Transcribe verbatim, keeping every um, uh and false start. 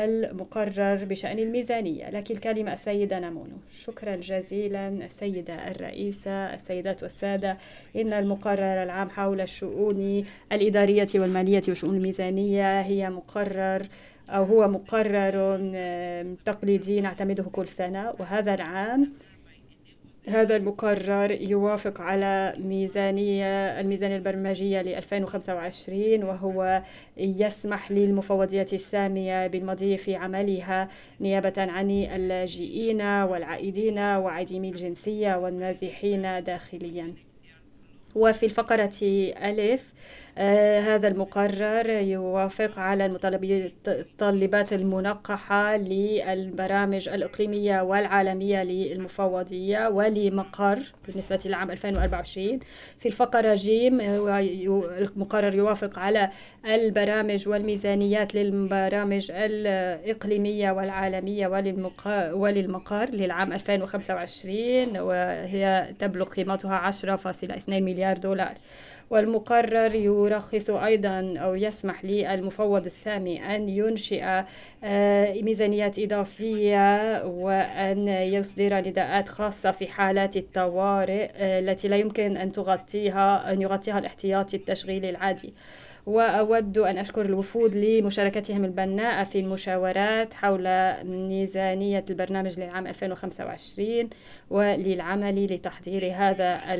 المقرر بشأن الميزانية. لك الكلمة السيدة نمونو. شكرا جزيلا السيدة الرئيسة. السيدات والسادة، إن المقرر العام حول الشؤون الإدارية والمالية وشؤون الميزانية هي مقرر أو هو مقرر تقليدي نعتمده كل سنة، وهذا العام هذا المقرر يوافق على ميزانية الميزانية البرمجية ل ألفين وخمسة وعشرين، وهو يسمح للمفوضية السامية بالمضي في عملها نيابة عن اللاجئين والعائدين وعديمي الجنسية والنازحين داخليا. وفي الفقرة ألف آه هذا المقرر يوافق على المتطلبات المنقحة للبرامج الإقليمية والعالمية للمفوضية ولمقر بالنسبة للعام ألفين وأربعة وعشرين. في الفقرة جيم المقرر يوافق على البرامج والميزانيات للبرامج الإقليمية والعالمية وللمقر للعام ألفين وخمسة وعشرين، وهي تبلغ قيمتها عشرة فاصلة اثنين مليار دولار. والمقرر يرخص أيضا أو يسمح للمفوض السامي أن ينشئ ميزانيات إضافية وأن يصدر نداءات خاصة في حالات الطوارئ التي لا يمكن أن تغطيها أن يغطيها الاحتياطي التشغيلي العادي. وأود أن أشكر الوفود لمشاركتهم البناءة في المشاورات حول ميزانية البرنامج للعام ألفين وخمسة وعشرين وللعمل لتحضير هذا